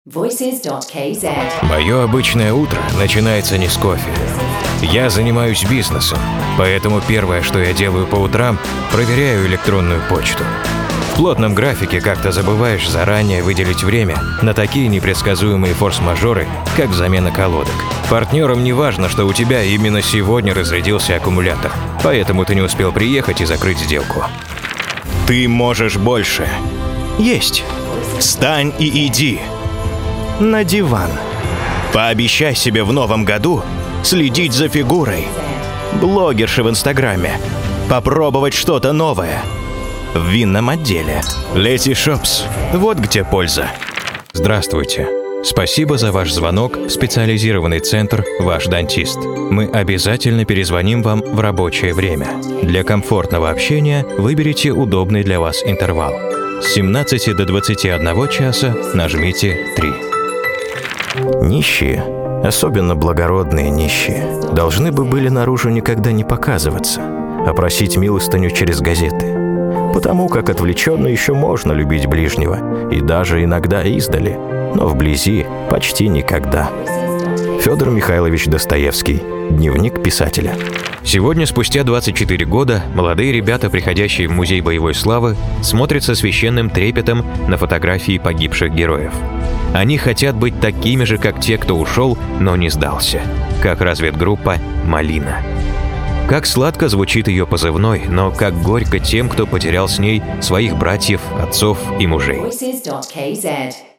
Voices.kz. Мое обычное утро начинается не с кофе. Я занимаюсь бизнесом, поэтому первое, что я делаю по утрам, проверяю электронную почту. В плотном графике как-то забываешь заранее выделить время на такие непредсказуемые форс-мажоры, как замена колодок. Партнерам не важно, что у тебя именно сегодня разрядился аккумулятор, поэтому ты не успел приехать и закрыть сделку. Ты можешь больше. Есть. Встань и иди. На диван. Пообещай себе в новом году следить за фигурой. Блогерши в Инстаграме. Попробовать что-то новое. В винном отделе. Лети Шопс. Вот где польза. Здравствуйте. Спасибо за ваш звонок в специализированный центр «Ваш дантист». Мы обязательно перезвоним вам в рабочее время. Для комфортного общения выберите удобный для вас интервал. С 17 до 21 часа нажмите 3. Нищие, особенно благородные нищие, должны бы были наружу никогда не показываться, а просить милостыню через газеты. Потому как отвлеченно еще можно любить ближнего, и даже иногда издали, но вблизи почти никогда. Федор Михайлович Достоевский. Дневник писателя. Сегодня, спустя 24 года, молодые ребята, приходящие в Музей боевой славы, смотрят со священным трепетом на фотографии погибших героев. Они хотят быть такими же, как те, кто ушел, но не сдался. Как разведгруппа «Малина». Как сладко звучит ее позывной, но как горько тем, кто потерял с ней своих братьев, отцов и мужей. Voices.kz.